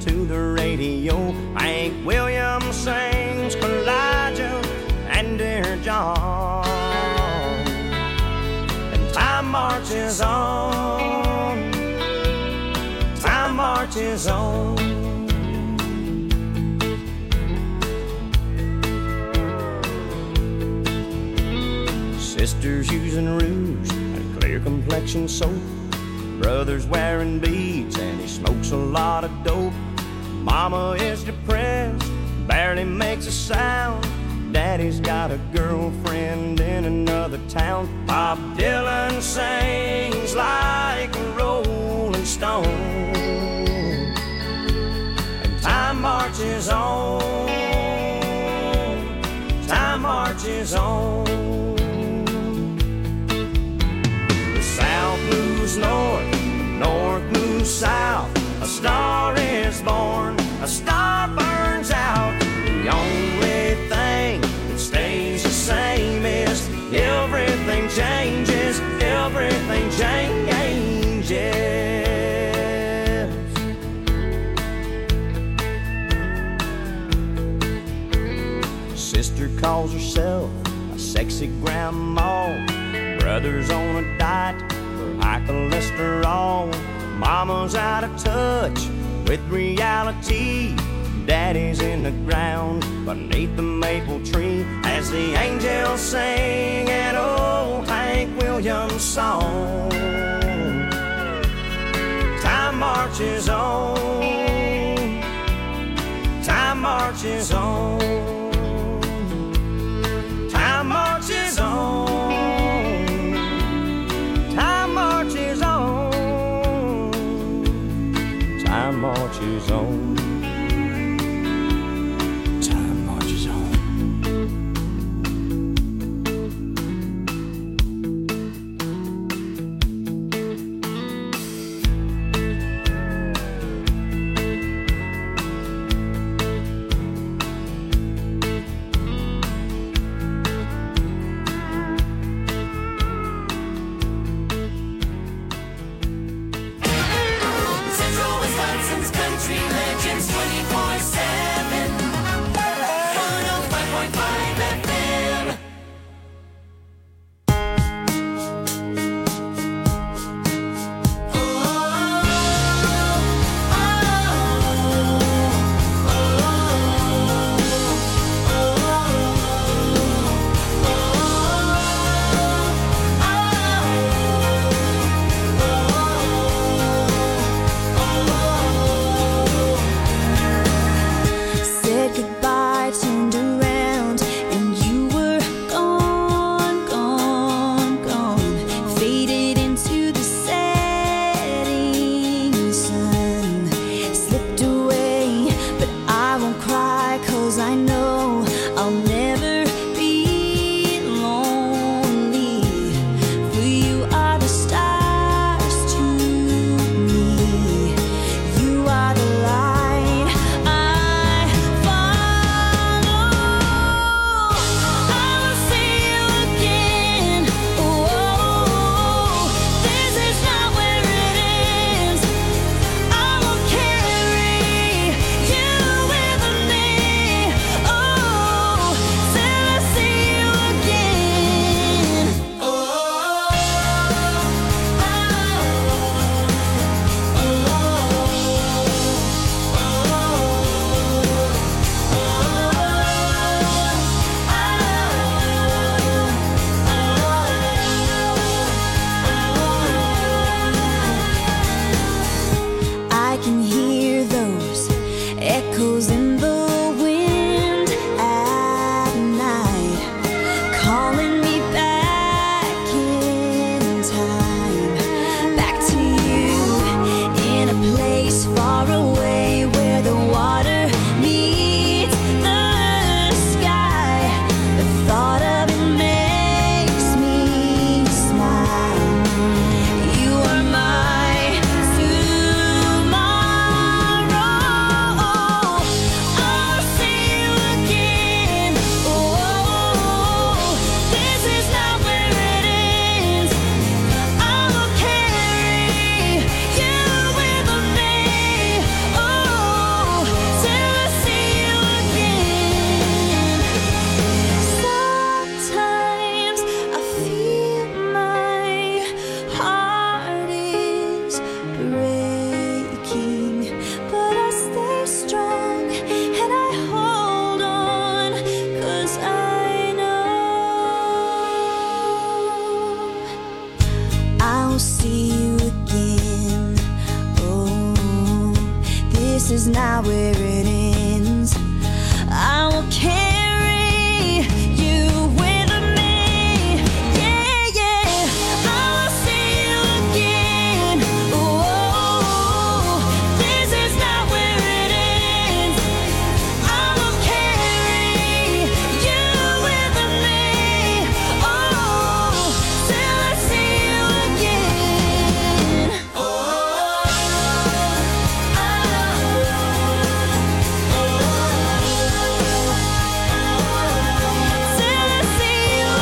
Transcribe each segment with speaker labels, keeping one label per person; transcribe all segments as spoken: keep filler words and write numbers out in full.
Speaker 1: to the radio. Hank Williams sings Elijah and Dear John. And time marches on, time marches on. Sisters using rouge and clear complexion soap. Brother's wearing beads and he smokes a lot of dope. Mama is depressed, barely makes a sound. Daddy's got a girlfriend in another town. Bob Dylan sings like a rolling stone. And time marches on, time marches on. The South moves north, north moves south. A star is born, a star burns out. The only thing that stays the same is everything changes, everything changes. Sister calls herself a sexy grandma. Brother's on a diet for high cholesterol. Mama's out of touch with reality. Daddy's in the ground beneath the maple tree as the angels sing an old Hank Williams song. Time marches on, time marches on, time marches on, time marches on. Time marches on. Time marches on.
Speaker 2: this is not where it ends. I will carry you with me. Yeah, yeah. I will see you again. Oh, this is not where it ends. I will carry you with me. Oh, till I see you again. Oh, till I see you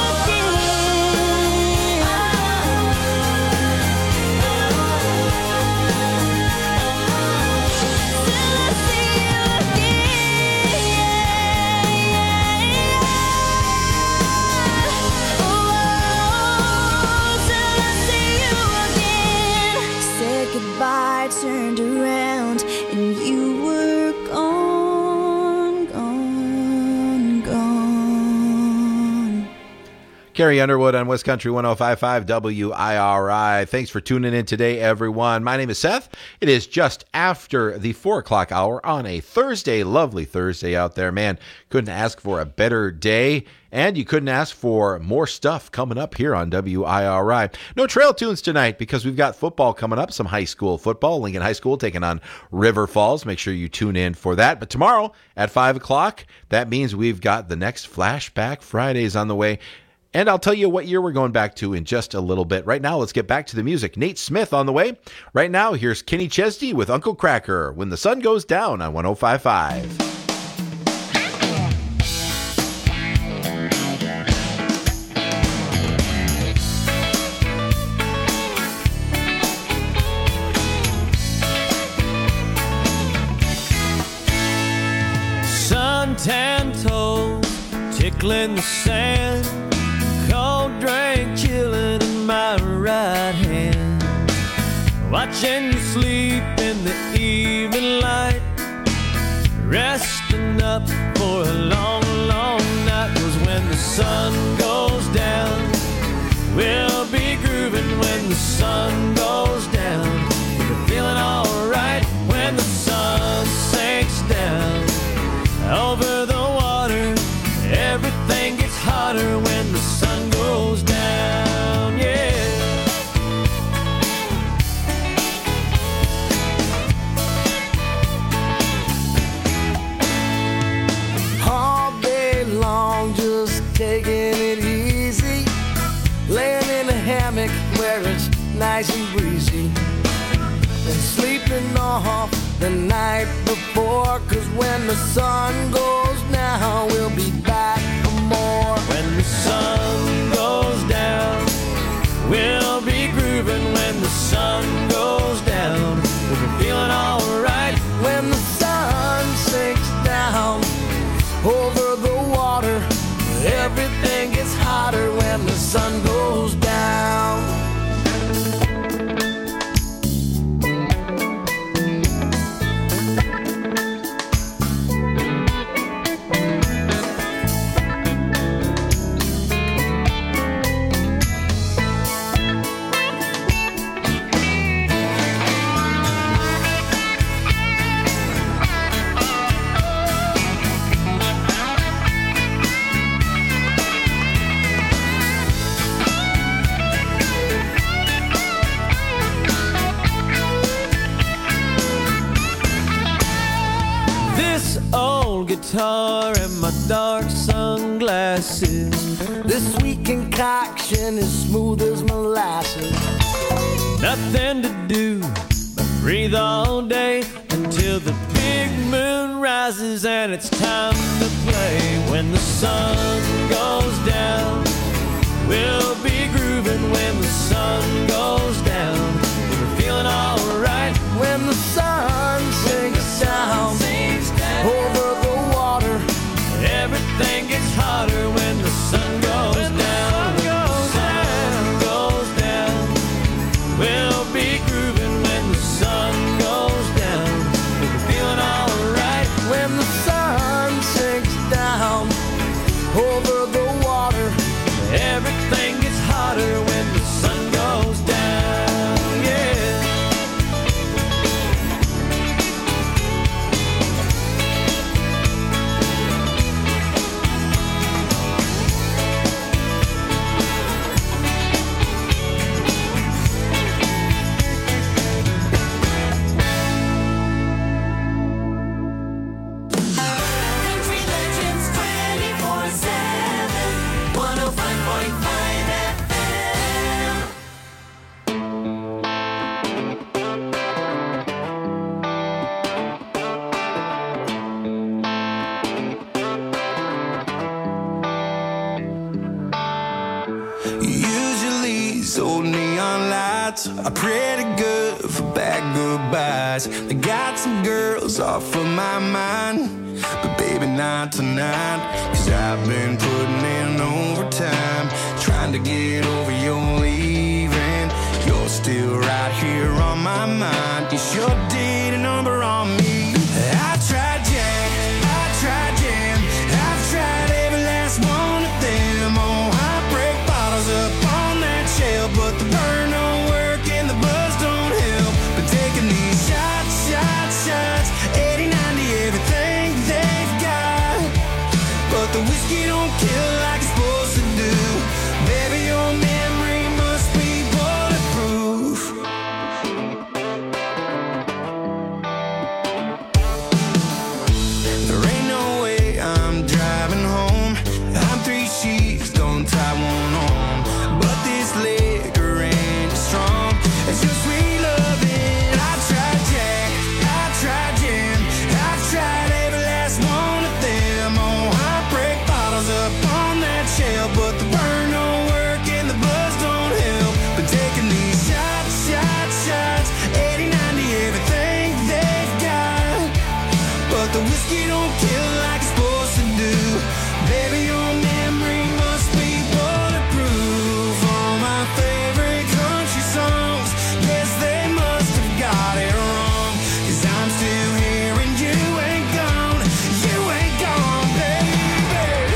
Speaker 2: Said goodbye, turned around, and you were gone, gone, gone.
Speaker 3: Carrie Underwood on West Country one oh five point five W I R I. Thanks for tuning in today, everyone. My name is Seth. It is just after the four o'clock hour on a Thursday. Lovely Thursday out there, man. Couldn't ask for a better day, and you couldn't ask for more stuff coming up here on W I R I. No trail tunes tonight because we've got football coming up, some high school football. Lincoln High School taking on River Falls. Make sure you tune in for that. But tomorrow at five o'clock, that means we've got the next Flashback Fridays on the way. And I'll tell you what year we're going back to in just a little bit. Right now, let's get back to the music. Nate Smith on the way. Right now, here's Kenny Chesney with Uncle Cracker, When the Sun Goes Down on one oh five point five.
Speaker 4: Suntan toes tickling the sand, cold drink chilling in my right hand, watching you sleep in the evening light, resting up for a long, long night. 'Cause when the sun goes down, we'll be grooving. When the sun goes down, we're feeling alright. When the sun sinks down over the water, everything gets hotter when the sun goes down, yeah.
Speaker 5: All day long, just taking it easy, laying in a hammock where it's nice and breezy, and sleeping off the night before. 'Cause when the sun goes down, we'll be back for more.
Speaker 4: When the sun goes down, we'll be grooving. When the sun goes down, we'll be feeling alright.
Speaker 5: When the sun sinks down over the water, everything gets hotter when the sun goes down.
Speaker 4: Guitar and my dark sunglasses,
Speaker 5: this sweet concoction is smooth as molasses.
Speaker 4: nothing to do but breathe all day until the big moon rises and it's time to play. When the sun goes down, we'll be grooving. When the sun goes down, we're feeling alright.
Speaker 5: When the sun sinks down over the water,
Speaker 4: everything gets hotter when the sun goes when down. The sun goes when down. the sun goes down, we'll be grooving. When the sun goes down, we're feeling alright.
Speaker 5: When the sun sinks down over the water,
Speaker 4: everything gets hotter when the sun goes down, yeah.
Speaker 5: odds are pretty good for bad goodbyes. I got some girls off of my mind, but baby not tonight. Cause I've been putting in overtime, trying to get over your leaving. You're still right here on my mind. You sure did a number on me. I tried Jack, I tried Jim, I've tried every last one of them. Oh, I break bottles up on that shelf, but the burn don't work and the buzz don't help. But taking these shots, shots, shots, eighty, ninety, everything they've got. But the whiskey don't kill like it's supposed to do. Baby, your memory must be bulletproof. There ain't no way I'm driving home. I'm three sheets, don't tie one on. But this liquor ain't as strong as your sweet loving. I tried Jack, I tried Jim, I've tried every last one of them. Oh, I break bottles up on that shelf, but the burn don't work and the buzz don't help. But taking these shots, shots, shots, eighty, ninety, everything they've got. But the whiskey don't kill like it's supposed to do. Baby, your memory must be bulletproof. All my favorite country songs, yes, they must have got it wrong. Cause I'm still here and you ain't gone. You ain't gone, baby.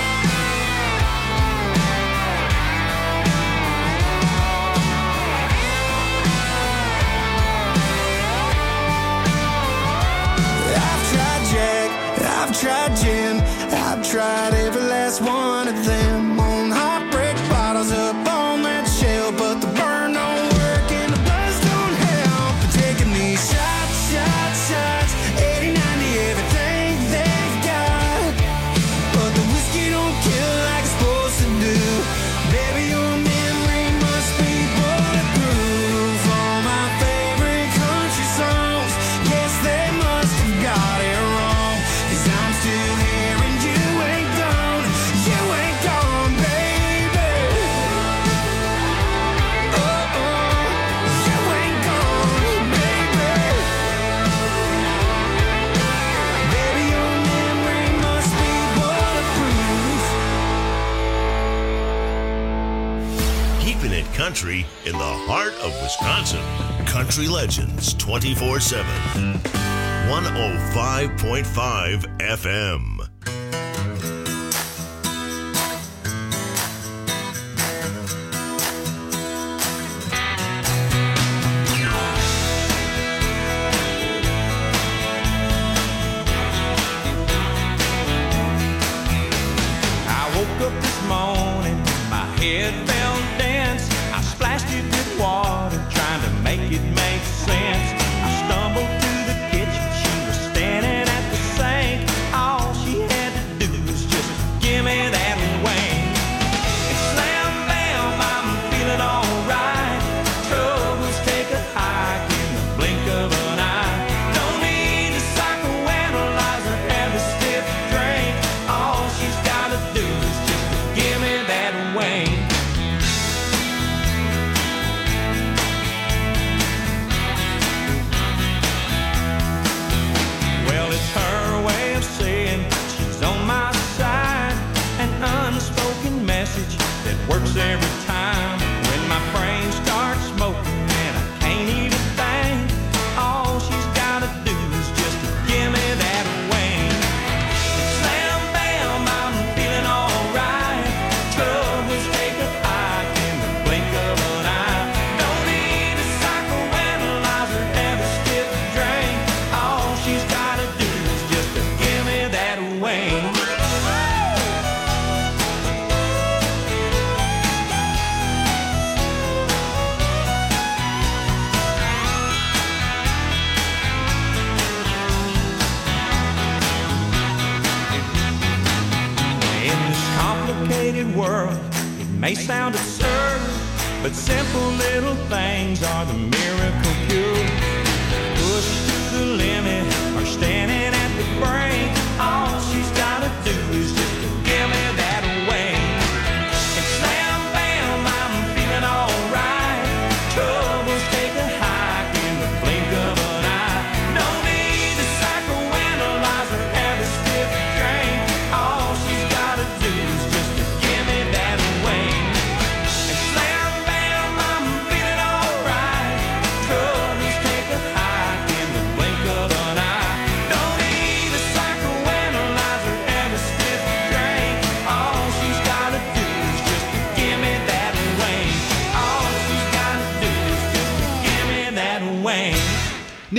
Speaker 5: I've tried Jack, I've tried Jim, I've tried every last one of them. On hot break bottles up on that shelf, but the burn don't work and the buzz don't help. But taking these shots, shots, shots, eighty, ninety, everything they've got. But the whiskey don't kill like it's supposed to do. Baby, your memory must be bulletproof. All my favorite country songs, yes, they must have got it wrong. Cause I'm still here and you ain't gone. You ain't gone, baby. Oh, oh, you ain't gone, baby. Baby, your memory must be bulletproof.
Speaker 6: Keeping it country in the heart of Wisconsin. Country Legends twenty-four seven. one oh five point five F M.
Speaker 4: I woke up this morning, my head felt dense. I splashed it with water, trying to make it make sense. I stumbled to the kitchen, she was standing at the sink. All she had to do was just give me that wing. And slam, bam, I'm feeling alright. Troubles take a hike in the blink of an eye. Don't need to psychoanalyze or have a stiff drink. All she's gotta do is just give me that wing. Well, it's her way of saying she's on my side. An unspoken message that works every time. When my brain starts smoking and I can't even think, all she's gotta do is just give me that wing. Slam, bam, I'm feeling alright. Troubles take a hike in the blink of an eye. Don't need a psychoanalyze or have a stiff drink. All she's gotta do is just give me that wing. In this complicated world, it may sound absurd, but simple little things are the miracle cure. Pushed to the limit or standing at the brink, all she's gotta do is just give me that wing. And slam, bam, I'm feeling alright. Trouble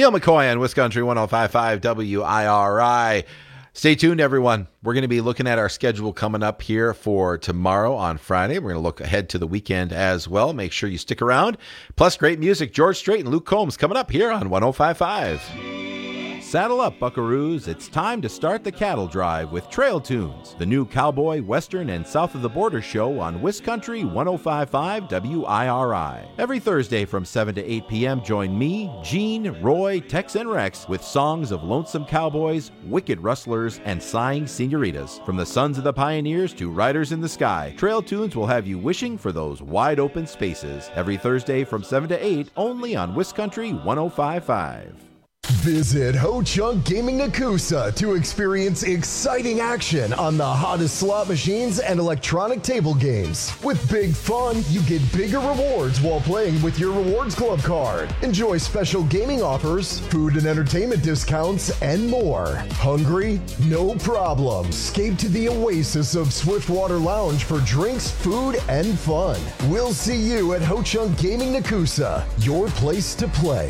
Speaker 3: Neil McCoy on Wisconsin one oh five point five W I R I. Stay tuned, everyone. We're going to be looking at our schedule coming up here for tomorrow on Friday. We're going to look ahead to the weekend as well. Make sure you stick around. Plus, great music. George Strait and Luke Combs coming up here on one oh five point five. Saddle up, buckaroos. It's time to start the cattle drive with Trail Tunes, the new cowboy, western, and south of the border show on Wiscountry one oh five point five W I R I. Every Thursday from seven to eight p.m., join me, Gene, Roy, Tex, and Rex with songs of lonesome cowboys, wicked rustlers, and sighing senoritas. From the sons of the pioneers to riders in the sky, Trail Tunes will have you wishing for those wide open spaces. Every Thursday from seven to eight, only on Wiscountry one oh five point five.
Speaker 7: Visit Ho Chunk Gaming Nakusa to experience exciting action on the hottest slot machines and electronic table games. With big fun, you get bigger rewards while playing with your Rewards Club card. Enjoy special gaming offers, food and entertainment discounts, and more. Hungry? No problem. Escape to the oasis of Swiftwater Lounge for drinks, food, and fun. We'll see you at Ho Chunk Gaming Nakusa, your place to play.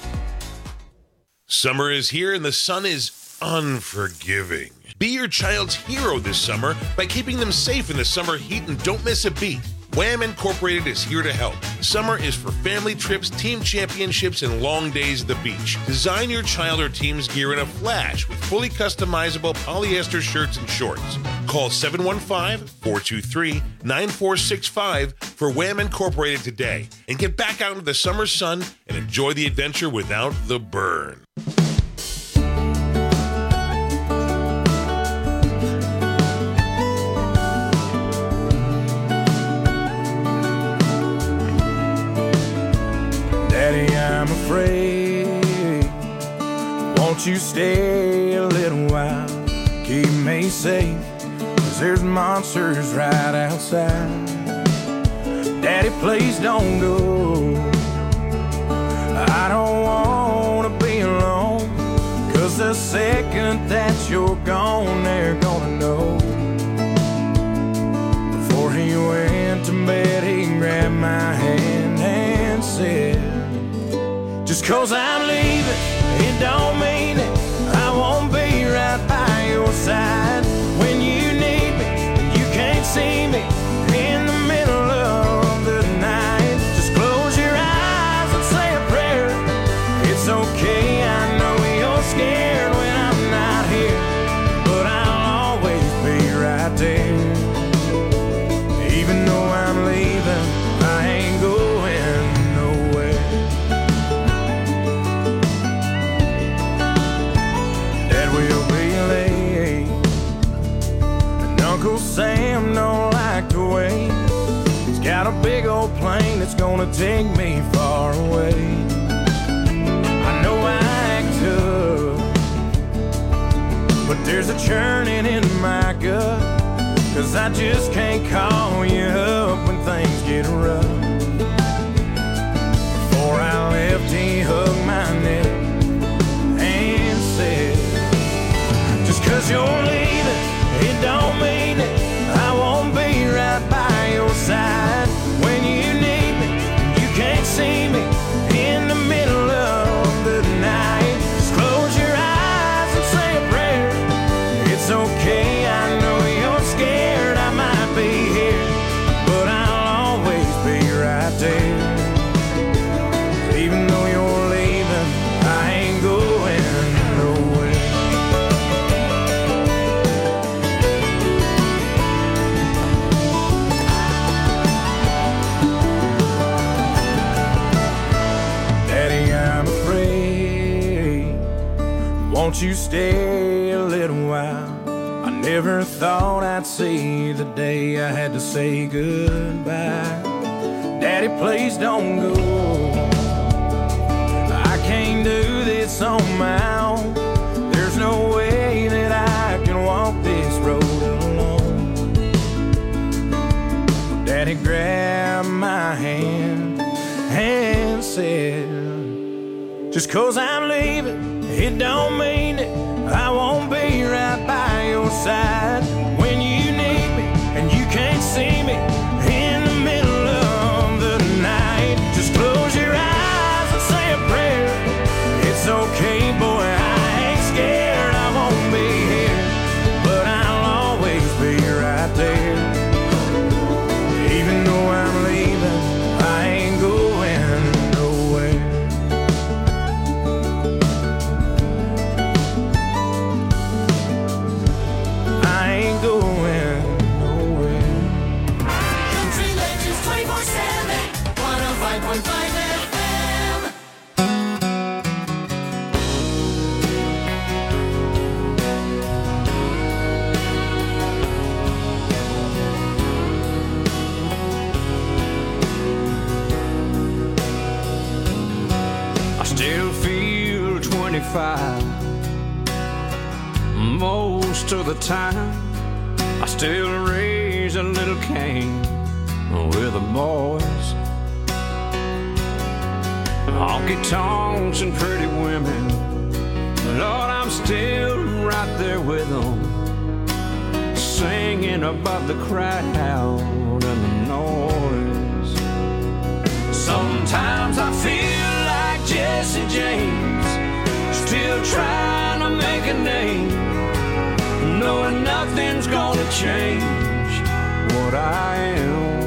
Speaker 8: Summer is here and the sun is unforgiving. Be your child's hero this summer by keeping them safe in the summer heat and don't miss a beat. Wham Incorporated is here to help. Summer is for family trips, team championships, and long days at the beach. Design your child or team's gear in a flash with fully customizable polyester shirts and shorts. Call seven one five, four two three, nine four six five for Wham Incorporated today and get back out into the summer sun and enjoy the adventure without the burn.
Speaker 4: Daddy, I'm afraid. Won't you stay a little while? Keep me safe, 'cause there's monsters right outside. Daddy, please don't go. I don't wanna be alone, 'cause the second that you're gone, they're gonna know. Before he went to bed, he grabbed my hand and said, just 'cause I'm leaving, it don't mean it. I won't be right by your side when you need me. You can't see me in the middle of the night. Just close your eyes and say a prayer. It's okay, I know you're scared when I'm not here, but I'll always be right there. Even though I'm leaving, I ain't going nowhere. Dad will be late, and Uncle Sam don't like to wait. He's got a big old plane that's gonna take me far away. I know I act tough, but there's a churning in my gut, 'cause I just can't call you up when things get rough. Before I left, he hugged my neck and said, just 'cause you're leaving, it don't mean it. I won't be right by your side when you need me. You can't see me in the middle of the night. Just close your eyes and say a prayer. It's okay, I know you're scared. I might be here, but I'll always be right there. Even though you're leaving, I ain't going nowhere. Daddy, I'm afraid. Won't you stay a little while? I never thought I'd see the day I had to say goodbye. Daddy, please don't go. I can't do this on my own. There's no way that I can walk this road alone. Daddy grabbed my hand and said, just 'cause I'm leaving, it don't mean it. I won't be right by your side when you need me, and you can't see me in the middle of the night. Just close your eyes and say a prayer. It's okay.
Speaker 9: thirty-five. Most of the time I still raise a little Cain with the boys. Honky tonks and pretty women, Lord, I'm still right there with them, singing above the crowd and the noise. Sometimes I feel like Jesse James, still trying to make a name, knowing nothing's gonna change what I am.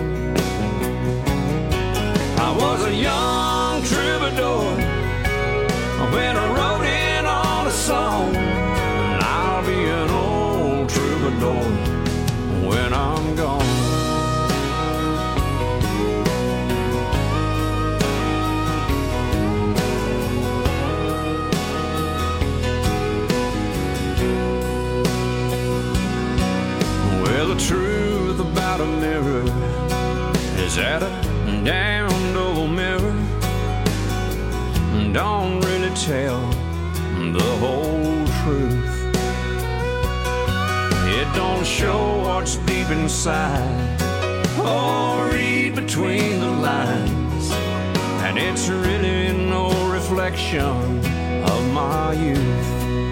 Speaker 9: I was a young troubadour when I wrote in on a song, and I'll be an old troubadour when I'm gone. Well, the truth about a mirror is that a damned old mirror don't really tell the whole truth. It don't show what's deep inside or read between the lines, and it's really no reflection of my youth.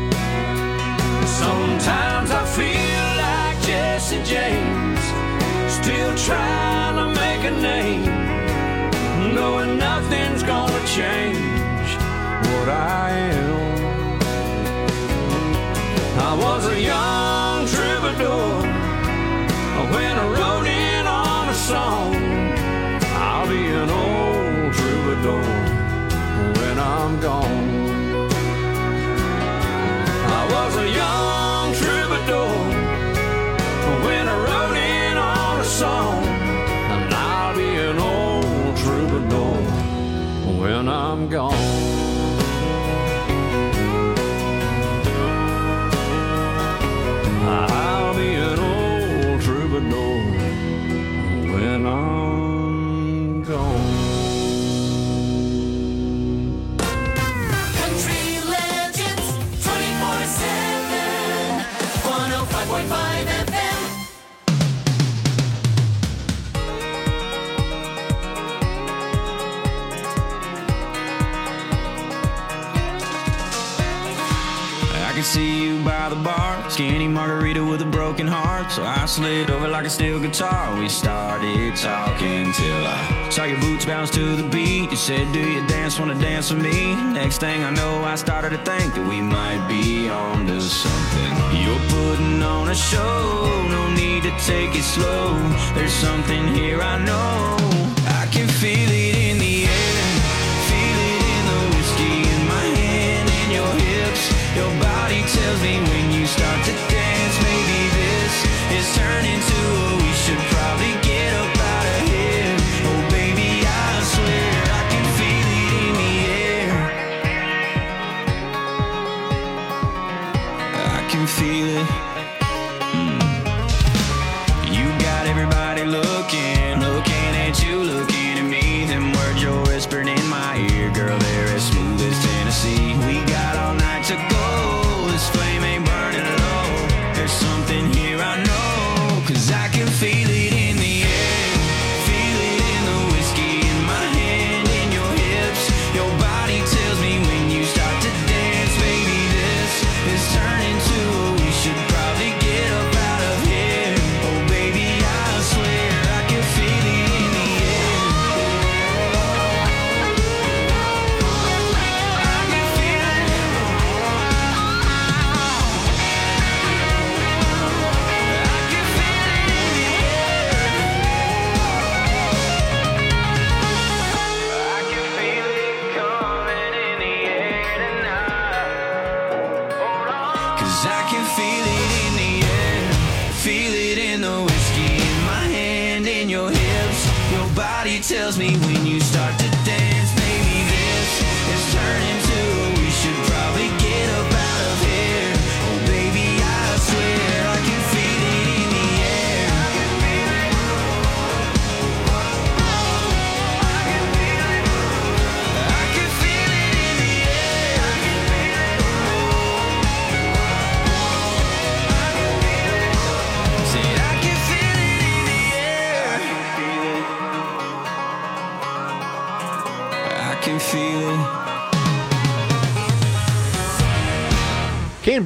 Speaker 9: Sometimes I feel like Jesse James, still trying to make a name, knowing nothing's gonna change what I am. I was a young troubadour when I wrote in on a song. I'll be an old troubadour when I'm gone. I was a young troubadour when I wrote in on a song, and I'll be an old troubadour when I'm gone. I'll be an old troubadour when I'm gone.
Speaker 10: Country Legends twenty-four seven, one oh five point five F M.
Speaker 11: I can see you by the bar, skinny margarita with a broken heart. So I slid over like a steel guitar. We started talking till I saw your boots bounce to the beat. You said, do you dance, wanna dance with me? Next thing I know, I started to think that we might be on to something. You're putting on a show, no need to take it slow. There's something here I know. I can feel it in the air, feel it in the whiskey in my hand and your hips. Your body tells me when you start to dance, maybe this is turning to a we should probably get up out of here. Oh baby, I swear I can feel it in the air. I can feel it. Mm. You got everybody looking, looking at you, looking at me. Them words you're whispering in my ear, girl, they're as smooth as Tennessee. We got all night to go. This flame ain't burning low. There's something here I know, 'cause I can feel it in the air, feel it in the whiskey in my hand and your hips. Your body tells me when you start to dance, baby, this is turning to a we should probably get up out of here. Oh baby, I swear I can feel it in the air. I can feel it. Tells me when you start to dance, baby, this is turning to we should probably get up out of here. Oh baby, I swear I can feel it in the air. I can feel it. I can feel it. I can feel it in the air. I can feel it.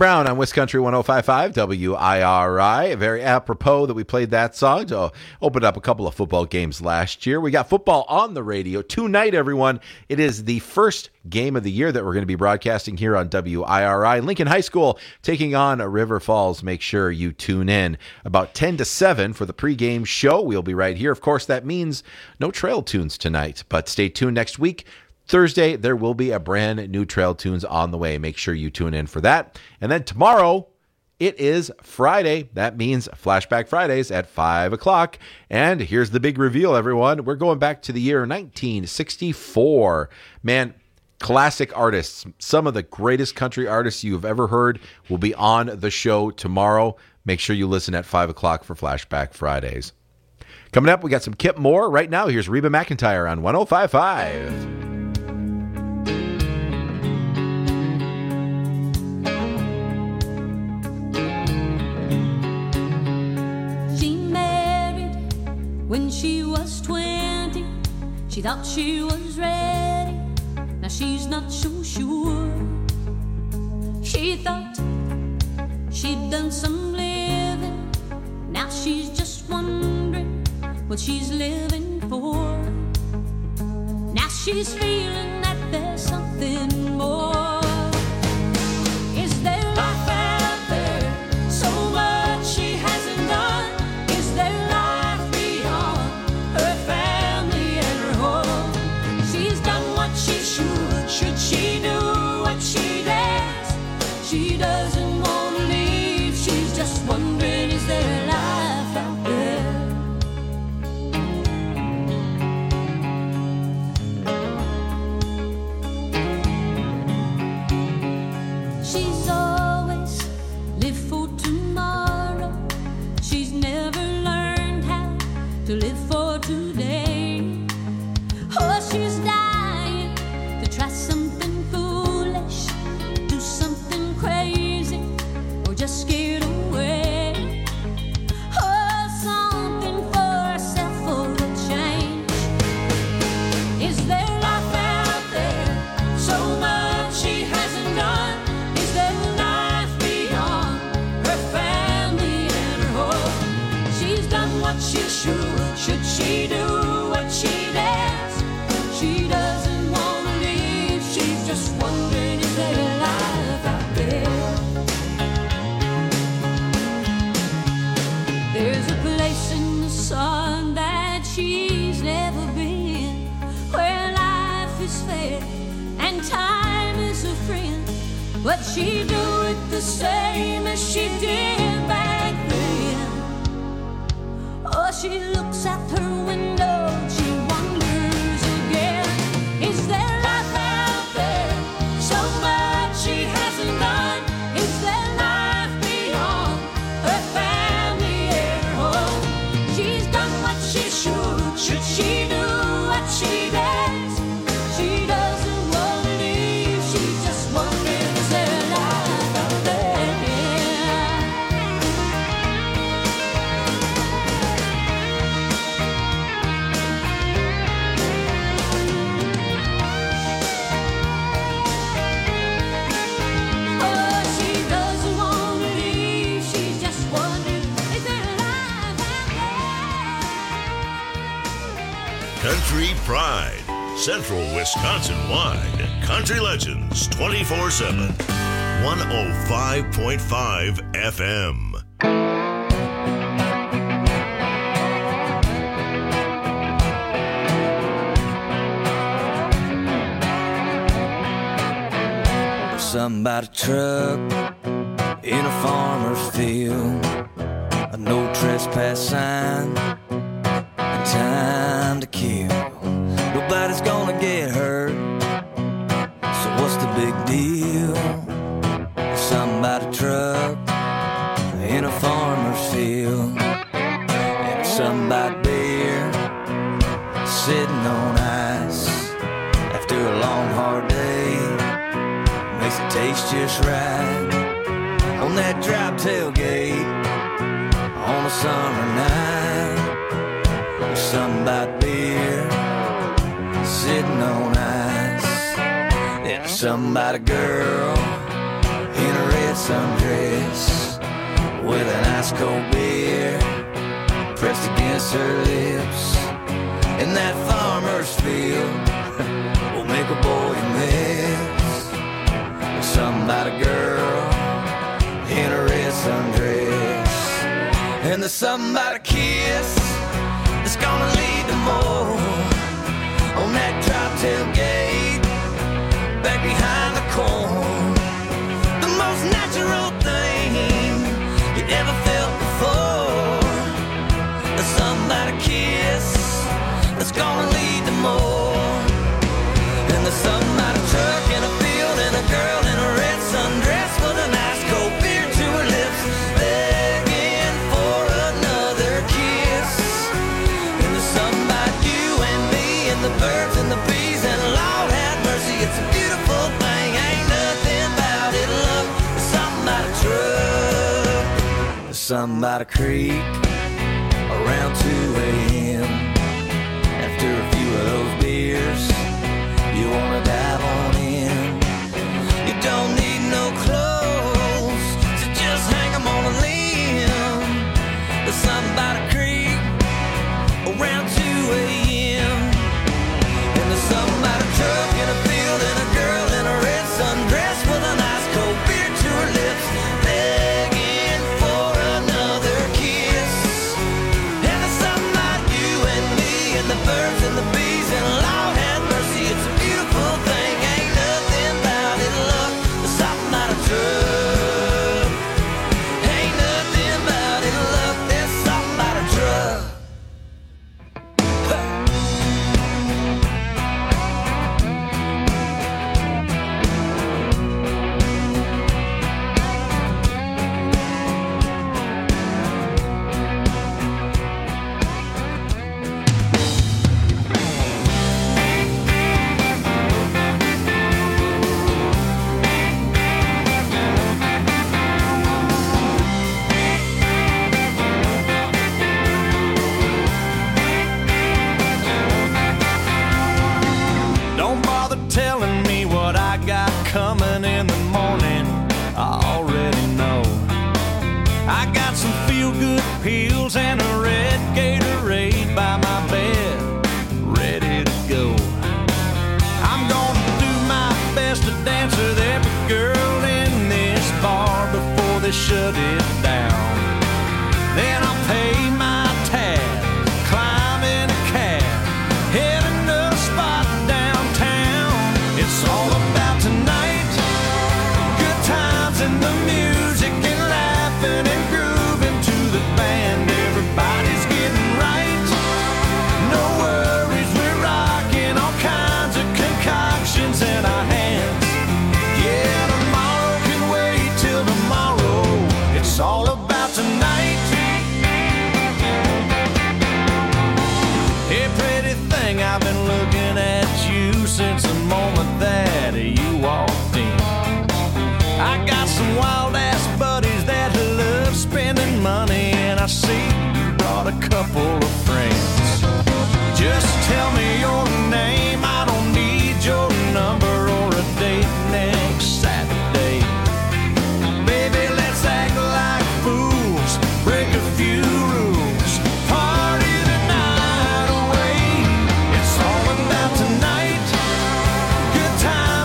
Speaker 3: Brown on West Country one oh five point five W I R I. Very apropos that we played that song to open up a couple of football games last year. We got football on the radio tonight, everyone. It is the first game of the year that we're going to be broadcasting here on W I R I. Lincoln High School taking on River Falls. Make sure you tune in about ten to seven for the pregame show. We'll be right here. Of course, that means no trail tunes tonight, but stay tuned next week. Thursday, there will be a brand new Trail Tunes on the way. Make sure you tune in for that. And then tomorrow, it is Friday. That means Flashback Fridays at five o'clock. And here's the big reveal, everyone. We're going back to the year nineteen sixty-four. Man, classic artists, some of the greatest country artists you've ever heard will be on the show tomorrow. Make sure you listen at five o'clock for Flashback Fridays. Coming up, we got some Kip Moore. Right now, here's Reba McEntire on one oh five point five.
Speaker 12: When she was twenty, she thought she was ready. Now she's not so sure. She thought she'd done some living. Now she's just wondering what she's living for. Now she's feeling that there's something more. Is there life out there? So much she hasn't done. Is there life? Should she do what she does? She doesn't want to leave. She's just wondering, is there life out there? She's always lived for tomorrow. She's never learned how to live for today. Oh, she's dying to try something foolish, do something crazy, or just get away. Oh, something for herself for a change. Is there life out there? So much she hasn't done. Is there life beyond her family and her home? She's done what she should. Should she do what she does? She doesn't want to leave. She's just wondering, is there life out there? There's a place in the sun that she's never been, where life is fair and time is a friend. But she do it the same as she did back then. Oh, she looks out her window, she wonders again. Is there life out there? So much she hasn't done. Is there life beyond her family and her home? She's done what she should. Should she do what she does? She doesn't want to leave. She's just wondering, is there life out there? Oh, she doesn't want to leave. She's just wondering, is there life out there?
Speaker 6: Country Pride, Central Wisconsin wide. Country Legends twenty-four seven. one oh five point five F M.
Speaker 13: Somebody truck in a farmer's field, a no trespass sign, and time to kill. Nobody's gonna get hurt, so what's the big deal? Somebody truck in a farmer's field, and somebody beer sitting on ice after a long hard day. Makes it taste just right on that drop tailgate on a summer night. There's something about beer sitting on ice. And there's something about a girl in a red sundress with an ice cold beer pressed against her lips. In that farmer's field will make a boy miss. Something about a girl in a red sundress. And there's something about a kiss that's gonna lead to more on that drop tailgate back behind the corn. The most natural thing you ever felt before. There's something about a kiss that's gonna lead to more. And there's something about a truck in a field and a girl in a red sundress with an ice cold beer to her lips, begging for another kiss. And there's something about you and me and the birds and the bees, and Lord have mercy, it's a beautiful thing. Ain't nothing about it, love. There's something about a truck. There's something about a creek around two a.m. After a few of those beers, you wanna dive on in. You don't need no clothes, so just hang 'em on a limb. There's something about a creek around two a.m. And there's something about a truck in a field and a girl in a red sundress with an ice cold beer to her lips, begging for another kiss. And there's something about you and me and the birds and the bees, and Lord have mercy, it's a beautiful thing. Ain't nothing about it, love. There's something about a truck. Ain't nothing about it, love. There's something about a truck.
Speaker 4: Don't bother telling me what I got coming in the morning. I already know. I got some feel-good pills and a red Gatorade by my bed, ready to go. I'm gonna do my best to dance with every girl in this bar before they shut it down. Then I'll pay my tab, climb in a cab, heading to a spot downtown. It's all about tonight, good times and the music and laughing and grooving to the band. Everybody's getting right, no worries, we're rocking all kinds of concoctions in our hands. Yeah, tomorrow can wait till tomorrow. It's all about tonight. Hey, pretty thing, I've been looking at you since the moment that you walked in. I got some wild ass buddies that love spending money, and I see you brought a couple of friends. Just tell me your name, I don't need your number or a date next Saturday. Baby, let's act like fools, break a few rules, party the night away. It's all about tonight, good time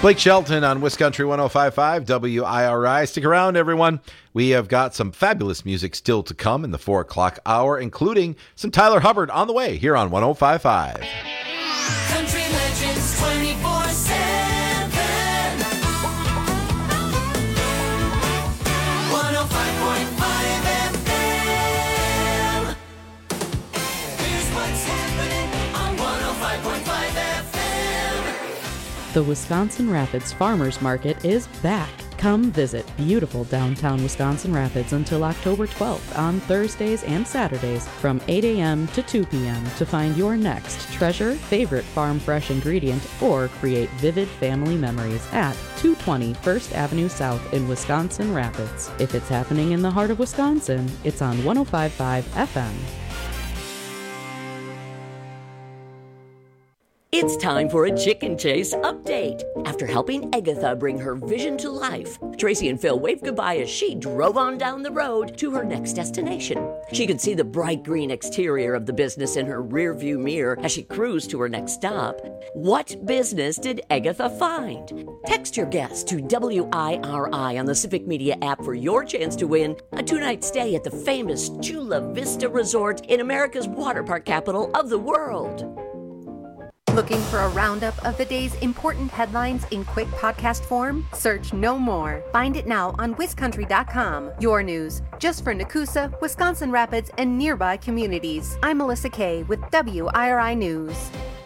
Speaker 3: Blake Shelton on Wiscountry one oh five point five W I R I. Stick around, everyone. We have got some fabulous music still to come in the four o'clock hour, including some Tyler Hubbard on the way here on one oh five point five.
Speaker 10: Country Legends twenty-four seven. one oh five point five F M. Here's what's happening on one oh five point five F M.
Speaker 14: The Wisconsin Rapids Farmers Market is back. Come visit beautiful downtown Wisconsin Rapids until October twelfth on Thursdays and Saturdays from eight a.m. to two p.m. to find your next treasure, favorite farm fresh ingredient, or create vivid family memories at two twenty First Avenue South in Wisconsin Rapids. If it's happening in the heart of Wisconsin, it's on one oh five point five F M.
Speaker 15: It's time for a Chicken Chase update. After helping Agatha bring her vision to life, Tracy and Phil waved goodbye as she drove on down the road to her next destination. She could see the bright green exterior of the business in her rearview mirror as she cruised to her next stop. What business did Agatha find? Text your guess to W I R I on the Civic Media app for your chance to win a two-night stay at the famous Chula Vista Resort in America's water park capital of the world.
Speaker 16: Looking for a roundup of the day's important headlines in quick podcast form? Search No More. Find it now on wiscountry dot com. Your news, just for Nakusa, Wisconsin Rapids, and nearby communities. I'm Melissa Kay with W I R I News.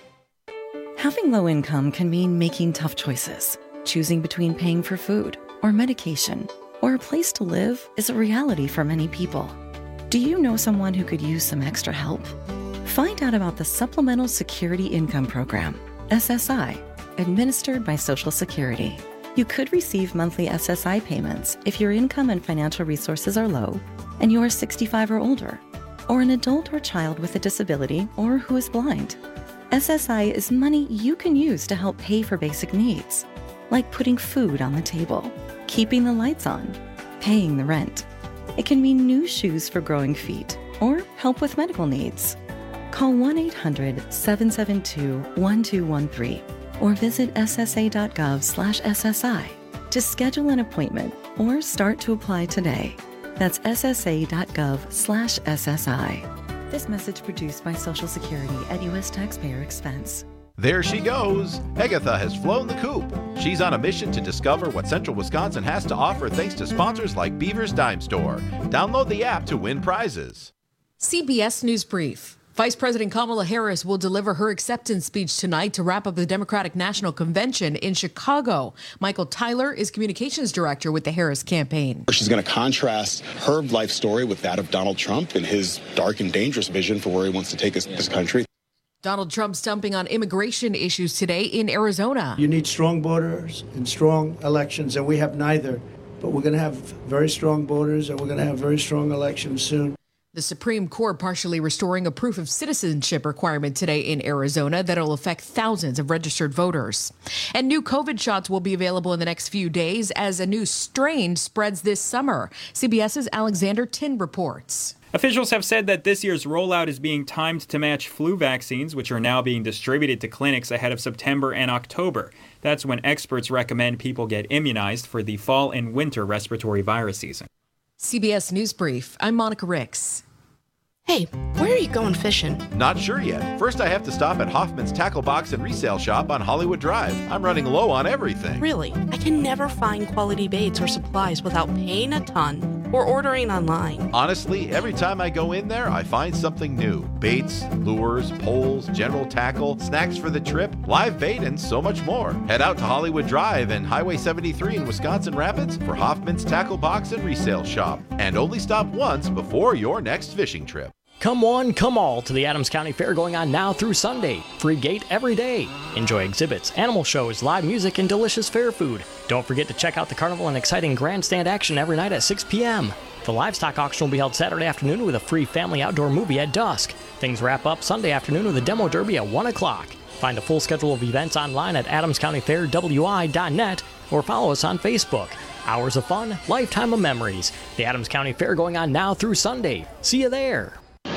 Speaker 17: Having low income can mean making tough choices. Choosing between paying for food or medication or a place to live is a reality for many people. Do you know someone who could use some extra help? Find out about the Supplemental Security Income Program, S S I, administered by Social Security. You could receive monthly S S I payments if your income and financial resources are low and you are sixty-five or older, or an adult or child with a disability or who is blind. S S I is money you can use to help pay for basic needs, like putting food on the table, keeping the lights on, paying the rent. It can mean new shoes for growing feet or help with medical needs. Call one eight hundred seven seven two one two one three or visit S S A dot gov slash S S I to schedule an appointment or start to apply today. That's S S A dot gov slash S S I. This message produced by Social Security at U S taxpayer expense.
Speaker 3: There she goes. Agatha has flown the coop. She's on a mission to discover what Central Wisconsin has to offer thanks to sponsors like Beaver's Dime Store. Download the app to win prizes.
Speaker 18: C B S News Brief. Vice President Kamala Harris will deliver her acceptance speech tonight to wrap up the Democratic National Convention in Chicago. Michael Tyler is communications director with the Harris campaign.
Speaker 19: She's going to contrast her life story with that of Donald Trump and his dark and dangerous vision for where he wants to take us, this country.
Speaker 18: Donald Trump stumping on immigration issues today in Arizona.
Speaker 20: You need strong borders and strong elections, and we have neither. But we're going to have very strong borders, and we're going to have very strong elections soon.
Speaker 18: The Supreme Court partially restoring a proof of citizenship requirement today in Arizona that'll affect thousands of registered voters. And new COVID shots will be available in the next few days as a new strain spreads this summer. CBS's Alexander Tin reports.
Speaker 21: Officials have said that this year's rollout is being timed to match flu vaccines, which are now being distributed to clinics ahead of September and October. That's when experts recommend people get immunized for the fall and winter respiratory virus season.
Speaker 18: C B S News Brief. I'm Monica Ricks.
Speaker 22: Hey, where are you going fishing?
Speaker 3: Not sure yet. First, I have to stop at Hoffman's Tackle Box and Resale Shop on Hollywood Drive. I'm running low on everything.
Speaker 22: Really? I can never find quality baits or supplies without paying a ton or ordering online.
Speaker 3: Honestly, every time I go in there, I find something new. Baits, lures, poles, general tackle, snacks for the trip, live bait, and so much more. Head out to Hollywood Drive and Highway seventy-three in Wisconsin Rapids for Hoffman's Tackle Box and Resale Shop. And only stop once before your next fishing trip.
Speaker 23: Come one, come all to the Adams County Fair going on now through Sunday. Free gate every day. Enjoy exhibits, animal shows, live music, and delicious fair food. Don't forget to check out the carnival and exciting grandstand action every night at six p.m. The livestock auction will be held Saturday afternoon with a free family outdoor movie at dusk. Things wrap up Sunday afternoon with a demo derby at one o'clock. Find a full schedule of events online at adams county fair w i dot net or follow us on Facebook. Hours of fun, lifetime of memories. The Adams County Fair going on now through Sunday. See you there.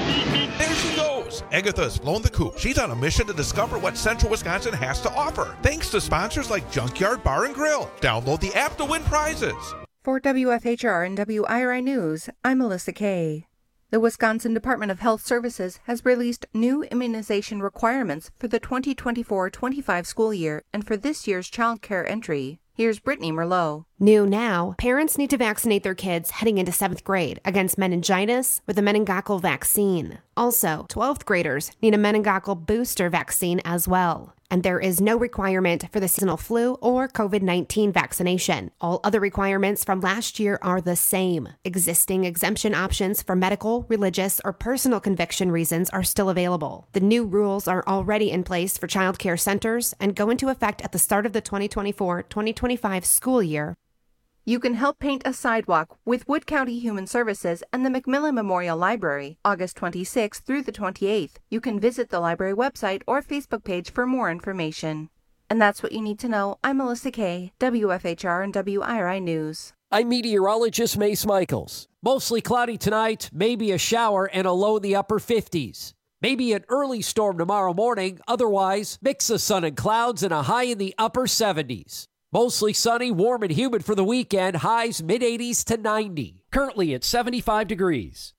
Speaker 8: There she goes. Agatha's blown the coop. She's on a mission to discover what Central Wisconsin has to offer. Thanks to sponsors like Junkyard Bar and Grill. Download the app to win prizes.
Speaker 16: For W F H R and W I R I News, I'm Melissa Kay. The Wisconsin Department of Health Services has released new immunization requirements for the twenty twenty-four twenty-five school year and for this year's child care entry. Here's Brittany Merlot.
Speaker 1: New now, parents need to vaccinate their kids heading into seventh grade against meningitis with a meningococcal vaccine. Also, twelfth graders need a meningococcal booster vaccine as well. And there is no requirement for the seasonal flu or COVID nineteen vaccination. All other requirements from last year are the same. Existing exemption options for medical, religious, or personal conviction reasons are still available. The new rules are already in place for child care centers and go into effect at the start of the twenty twenty-four twenty twenty-five school year.
Speaker 16: You can help paint a sidewalk with Wood County Human Services and the Macmillan Memorial Library, August twenty-sixth through the twenty-eighth. You can visit the library website or Facebook page for more information. And that's what you need to know. I'm Melissa Kay, W F H R and W I R I News.
Speaker 2: I'm meteorologist Mace Michaels. Mostly cloudy tonight, maybe a shower and a low in the upper fifties. Maybe an early storm tomorrow morning, otherwise mix of sun and clouds and a high in the upper seventies. Mostly sunny, warm, and humid for the weekend. Highs mid-eighties to ninety. Currently at seventy-five degrees.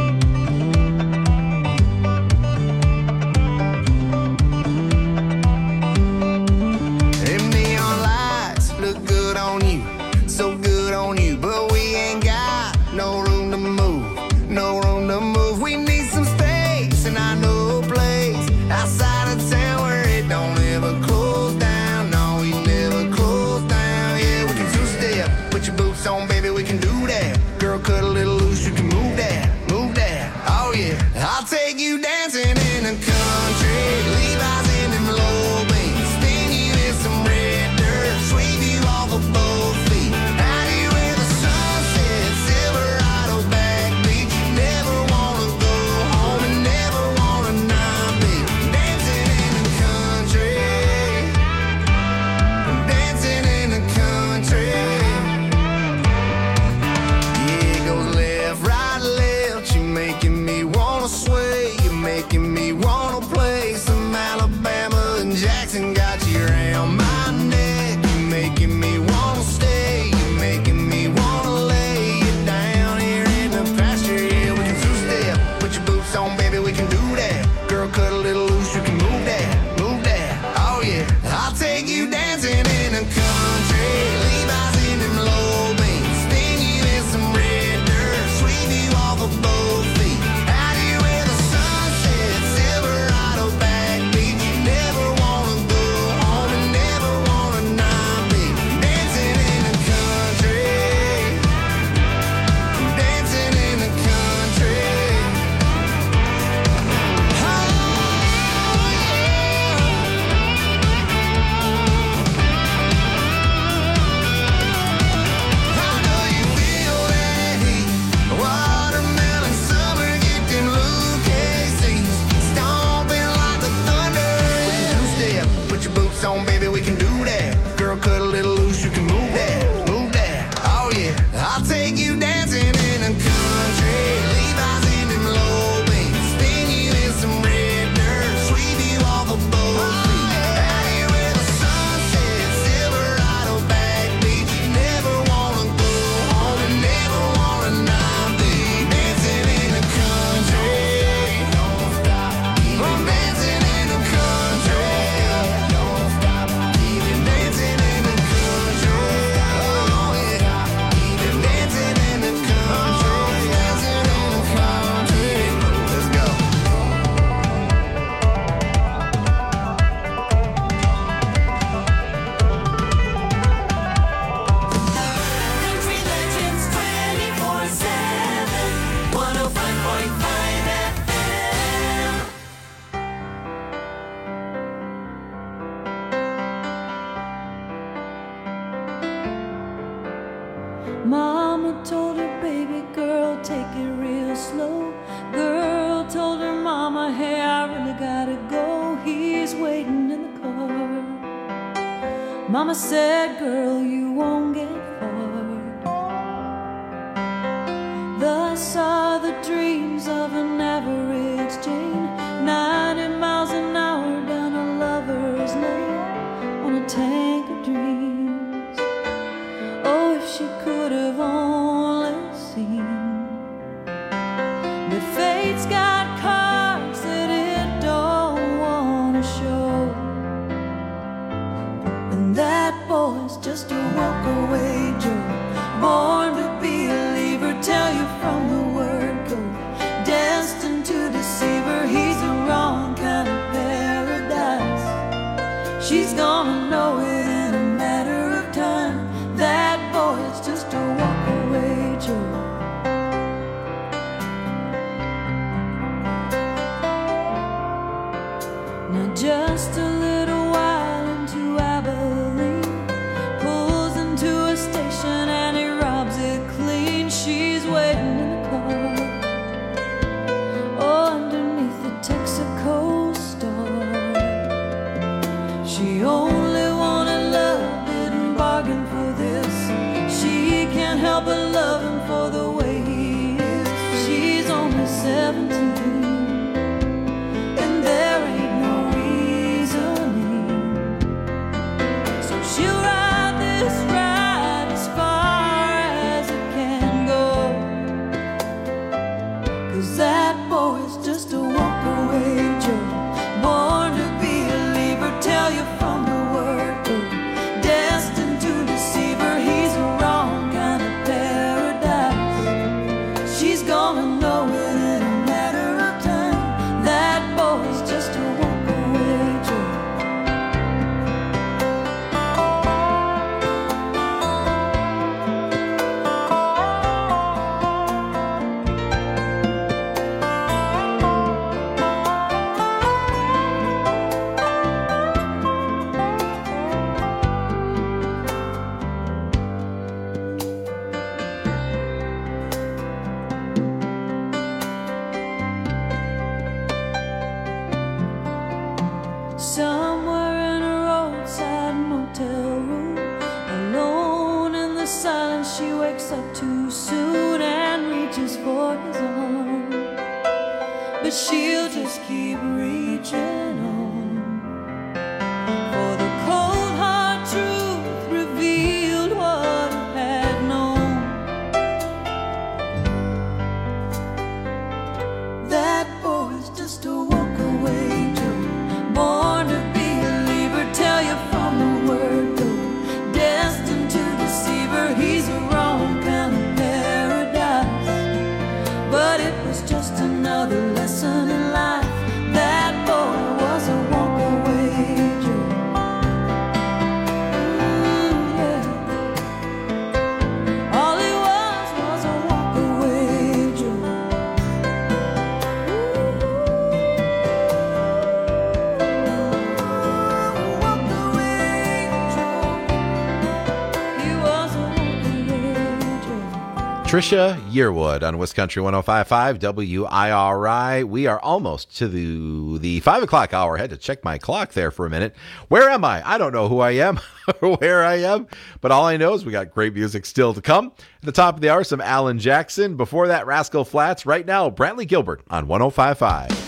Speaker 13: Them neon lights look good on you, so good on you, but we ain't got no room to move, no room to move. We need some space, and I know a place outside of town where it don't ever close down. No, we never close down. Yeah, we can two-step, put your boots on, baby, we can do that. Girl, cut a little loose, you can move that, move that. Oh yeah, I'll take you dancing in the country, Levi's in them low beams, spin you in some red dirt, sweep you off of both feet. Out here where the sun sets, Silverado back beach. Never wanna go home and never wanna not be dancing in the country, dancing in the country. Yeah, it goes left, right, left. You're making me wanna sway. You're making me wanna play some Alabama and Jackson. Got you around my neck. You're making me wanna stay. You're making me wanna lay you down here in the pasture. Yeah, we can two-step. Put your boots on, baby, we can do that. Girl, cut a little loose, you can move that, move that. Oh yeah, I'll take you dancing in the country. Levi's in them low beams, spin you in some red dirt, sweep you off of both feet. Out here where the sun sets, Silverado back beach. Never wanna go home and never wanna not be dancing in the country, dancing in the country. I know you feel that heat. Watermelon summer, get them Luke K Cs, stomping like the thunder. We can two-step, put your boots on, baby, we can do that. Girl, cut a little loose, you can move that, move that. Oh yeah, I'll take you dancing in the country. Levi's in them low beams, spin you in some red dirt, sweep you off of both feet. Out here where the sun sets, Silverado back beach. Never wanna go home and never wanna not be dancing in the country. Don't stop, keep on dancing in the country. Don't stop, keep it dancing in the country. Oh yeah, keep it dancing in the country, dancing in the country. Let's go.
Speaker 10: Country Legends twenty-four seven, one oh five point five F M.
Speaker 12: Mama told her baby girl, take it real slow. Girl told her mama, hey, I really gotta go. He's waiting in the car. Mama said, girl, you won't get far. Thus are the dreams of an average It's got cards that it don't wanna show. And that boy's just a walk-away Joe, born to be a leaver, tell you from the word go. Destined to deceive her, he's the wrong kind of paradise. She's gonna know it in a matter of time. That boy's just a walk-away Joe. Now just a little while into Abilene, pulls into a station and he robs it clean. She's waiting in the car, oh, underneath the Texaco star. She only wanted love, didn't bargain for this. She can't help but love him for the way he is. She's only seventeen, and there ain't no reasoning. So she'll ride this ride as far as it can go. 'Cause that boy's just a walk-away Joe, born to be a leaver, tell you from the word go. Destined to deceive her, he's the wrong kind of paradise. She's gonna know it in a matter of time. That boy's just a walk-away Joe. Somewhere in a roadside motel room, alone in the silence, she wakes up too soon and reaches for his arm. But she'll just keep reaching on, for the cold hard truth revealed what he had known. That boy's just a walk-away Joe, born to be a leaver, tell you from the word go. Destined to deceive her, he's the wrong kind of paradise. But it was just another lesson in life. That boy was a walk-away Joe. Ooh, yeah. All he was was a walk-away Joe.
Speaker 3: Trisha Yearwood on West Country one oh five point five W I R I. We are almost to the the five o'clock hour. I had to check my clock there for a minute. Where am I? I don't know who I am or where I am, but all I know is we got great music still to come. At the top of the hour, some Alan Jackson. Before that, Rascal Flatts. Right now, Brantley Gilbert on one oh five point five.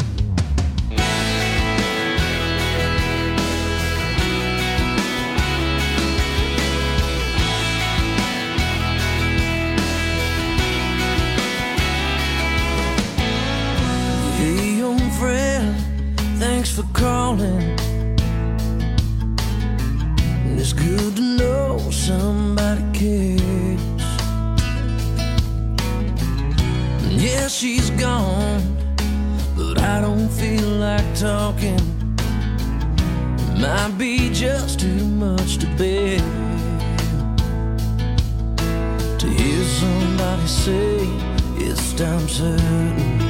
Speaker 13: Hey, old friend, thanks for calling. It's good to know somebody cares. Yeah, she's gone, but I don't feel like talking. It might be just too much to bear. To hear somebody say it's time certain,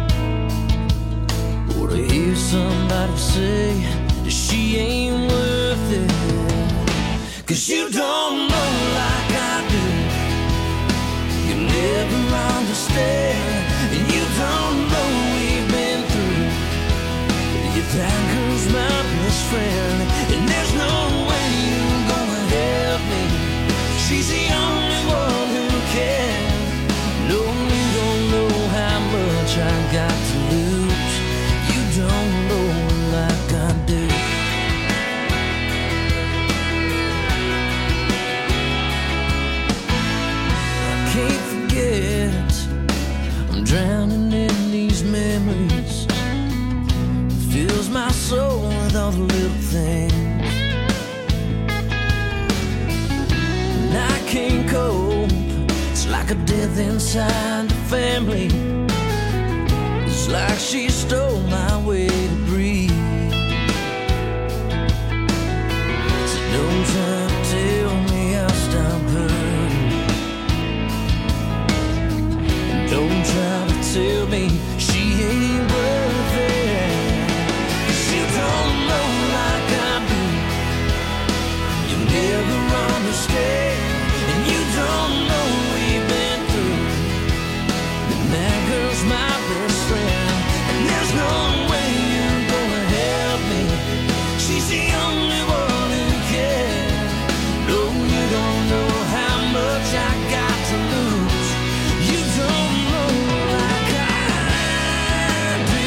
Speaker 13: or to hear somebody say that she ain't worth it. 'Cause you don't know like I do. You never understand, and you don't know we've been through. If that girl's my best friend, and there's no way you're gonna help me. She's the only one who can. No, you don't know how much I got to lose. You don't know like I do. I can't forget, I'm drowning in the like a death inside the family. It's like she stole my way to breathe. So don't try to tell me I'll stop hurting. And don't try to tell me she ain't worth it. 'Cause you don't know like I do. You'll never understand. And you don't know we've been through. And that girl's my best friend. And there's no way you're gonna help me. She's the only one who cares. No, you don't know how much I got to lose. You don't know like I do.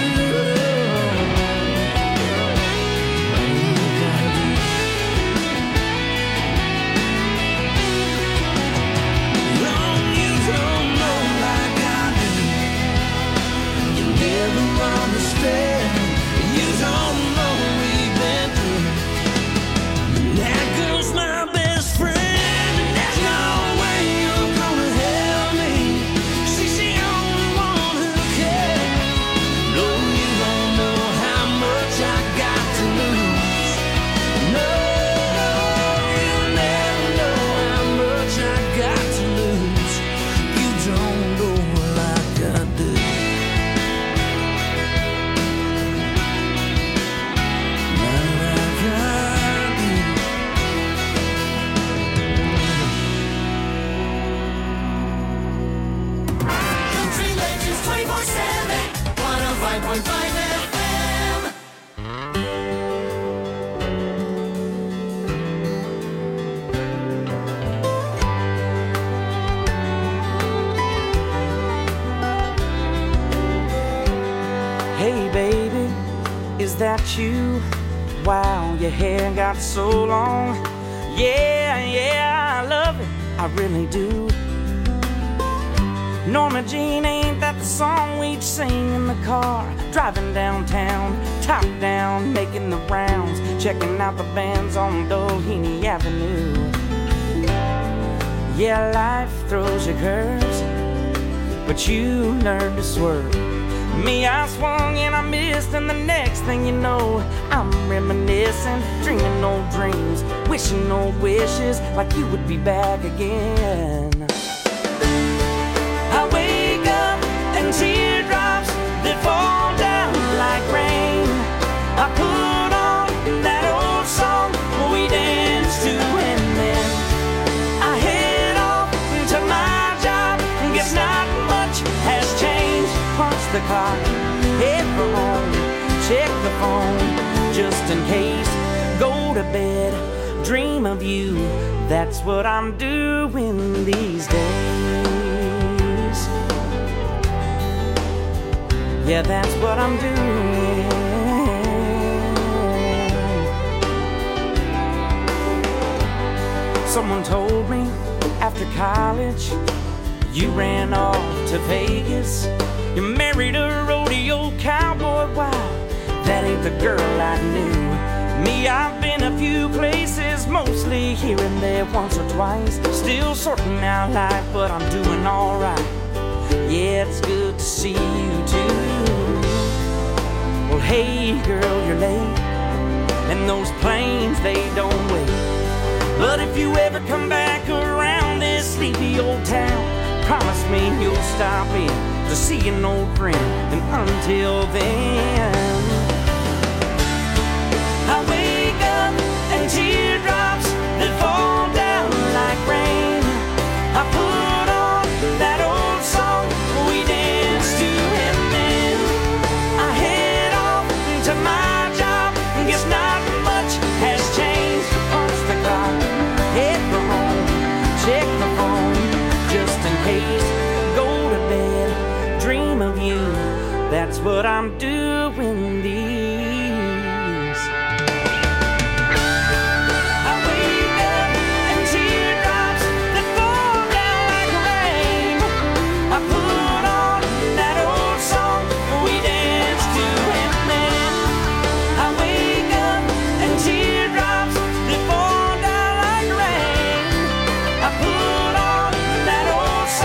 Speaker 13: Oh, you don't know like I do. You'll never understand. You don't know we've been through. That girl's my best friend, and there's no way you're gonna help me. She's the only one who cares. No, you don't know how much I got to lose. No, you'll never know how much I got to lose. You don't know like I do. Not like I do.
Speaker 10: Country Legends twenty-four seven, one oh five point five F M.
Speaker 5: Hey baby, is that you? Wow, your hair got so long. Yeah, yeah, I love it, I really do. Norma Jean, ain't that the song we'd sing in the car? Driving downtown, top down, making the rounds, checking out the bands on Doheny Avenue. Yeah, life throws you curves, but you learn to swerve. Me, I swung and I missed, and the next thing you know, I'm reminiscing, dreaming old dreams, wishing old wishes, like you would be back again. I wake up and teardrops that fall down like rain. I put on that old song we danced to, and then I head off to my job. Guess not much has changed. Punch the clock, head for home, check the phone just in case. Go to bed, dream of you. That's what I'm doing these days. Yeah, that's what I'm doing. Someone told me after college you ran off to Vegas. You married a rodeo cowboy. Wow, that ain't the girl I knew. Me, I've been a few places, mostly here and there, once or twice. Still sorting out life, but I'm doing alright. Yeah, it's good to see you too. Well, hey girl, you're late, and those planes, they don't wait. But if you ever come back around this sleepy old town, promise me you'll stop in to see an old friend. And until then, I wake up and teardrops that fall down like rain. I put on that old song we danced to, and then I head off to my job. Guess not much has changed. Punch the clock, head for home, check the phone just in case. Go to bed, dream of you. That's what I'm doing these. I wake up and teardrops that fall down like rain. I put on that old song we danced to, and then I wake up and teardrops that fall down like rain. I put on that old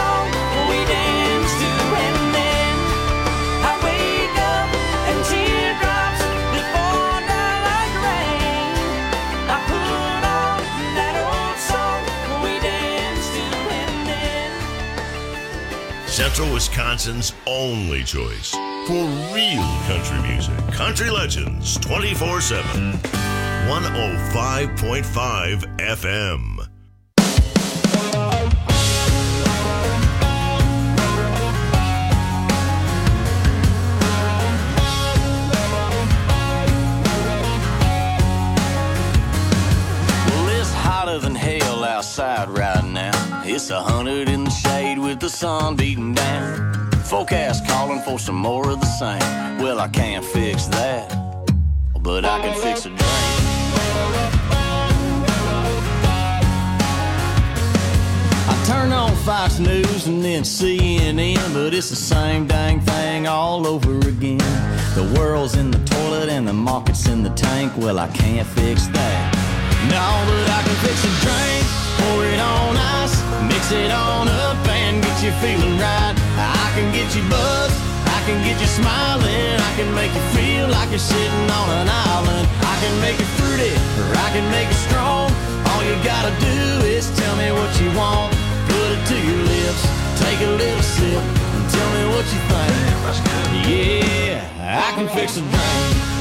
Speaker 6: Wisconsin's only choice for real country music. Country Legends twenty-four seven. one oh five point five F M.
Speaker 13: Well, it's hotter than hell outside right now. It's a hundred in the shade with the sun beating down. Forecast calling for some more of the same. Well, I can't fix that, but I can fix a drink. I turn on Fox News and then C N N, but it's the same dang thing all over again. The world's in the toilet and the market's in the tank. Well, I can't fix that. No, but I can fix a drink. Pour it on ice, mix it on up and get you feeling right. I can get you buzzed, I can get you smiling, I can make you feel like you're sitting on an island. I can make it fruity, or I can make it strong. All you gotta do is tell me what you want. Put it to your lips, take a little sip, and tell me what you think. Yeah, I can fix a drink.